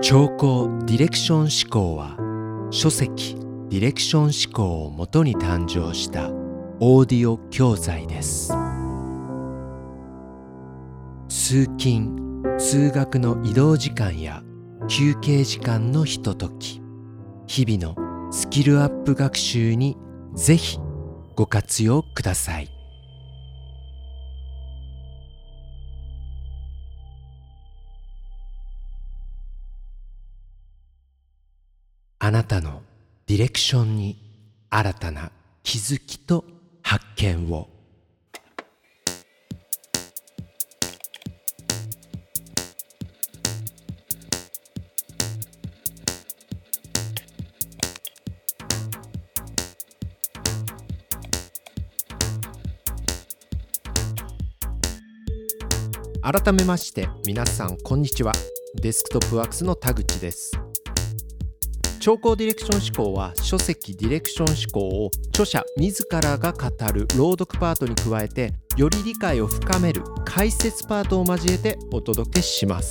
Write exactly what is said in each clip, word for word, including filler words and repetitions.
聴講ディレクション思考は書籍ディレクション思考をもとに誕生したオーディオ教材です。通勤・通学の移動時間や休憩時間のひととき、日々のスキルアップ学習にぜひご活用ください。あなたのディレクションに新たな気づきと発見を。改めまして皆さんこんにちは。デスクトップワークスの田口です。聴講ディレクション思考は書籍ディレクション思考を著者自らが語る朗読パートに加えて、より理解を深める解説パートを交えてお届けします。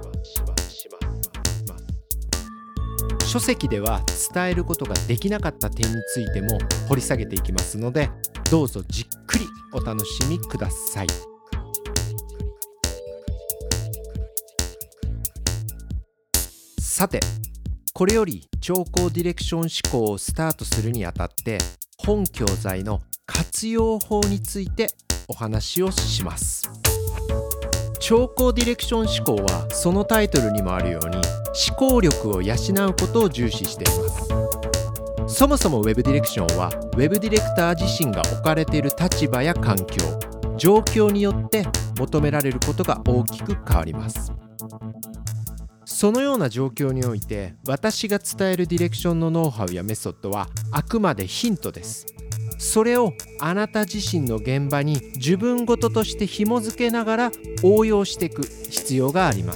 書籍では伝えることができなかった点についても掘り下げていきますので、どうぞじっくりお楽しみください。さて、これより聴講ディレクション思考をスタートするにあたって、本教材の活用法についてお話をします。聴講ディレクション思考はそのタイトルにもあるように思考力を養うことを重視しています。そもそも Web ディレクションは Web ディレクター自身が置かれている立場や環境、状況によって求められることが大きく変わります。そのような状況において、私が伝えるディレクションのノウハウやメソッドはあくまでヒントです。それをあなた自身の現場に自分ごととして紐づけながら応用していく必要があります。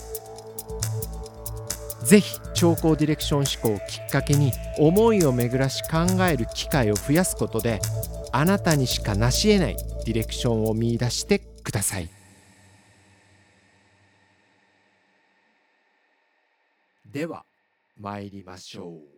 ぜひ聴講ディレクション思考をきっかけに思いを巡らし考える機会を増やすことで、あなたにしか成し得ないディレクションを見出してください。では参りましょう。